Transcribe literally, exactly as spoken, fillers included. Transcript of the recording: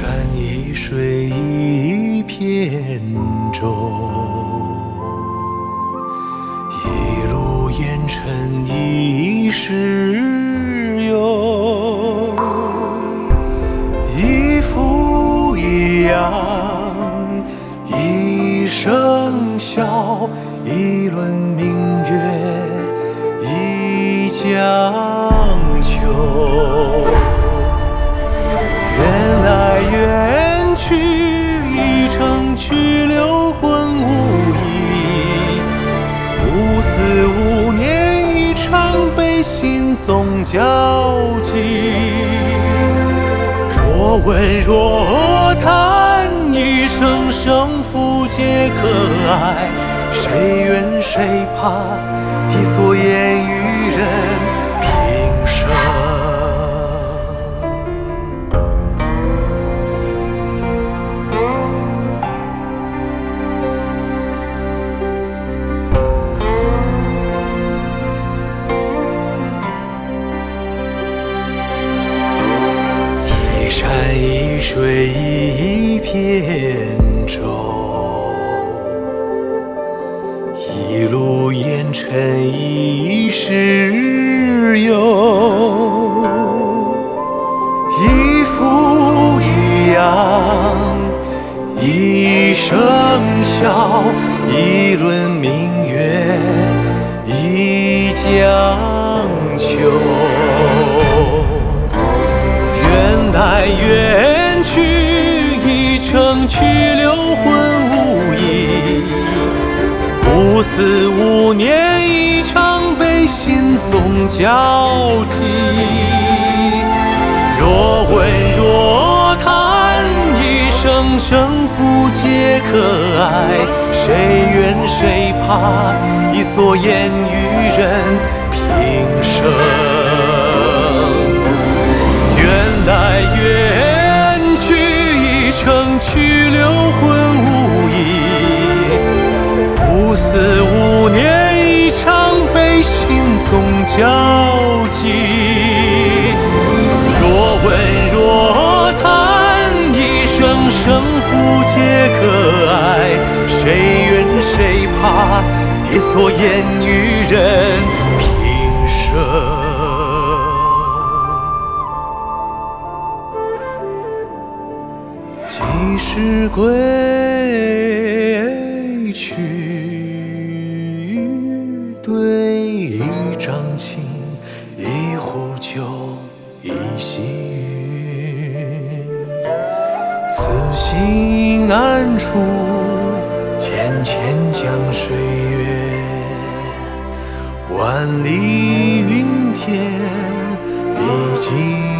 一水一片舟，一路烟尘一世游。一父一养一生孝，一轮明月一江秋。缘来缘去，一程去，留魂无依。五四五年，一场悲心总交集。若问若叹，一生胜负皆可爱。谁怨谁怕，一蓑烟与人平生。一山一水一片舟，一路烟尘一世游。一父一养一生孝，一轮明月一江秋。缘来缘去，一程去，留魂无依。五四五年，一场悲心总交集。若问若叹，一生胜负皆可爱。谁怨谁怕，一蓑烟与人平生。缘来缘去，一程去，留魂无依。五四五年，一场悲心总交集。若问若叹，一生胜负皆可爱。谁怨谁怕，一蓑烟与人平生。几时归去？对一张琴，一壶酒，一溪云。此心安处，浅浅江水月。万里云天，笔迹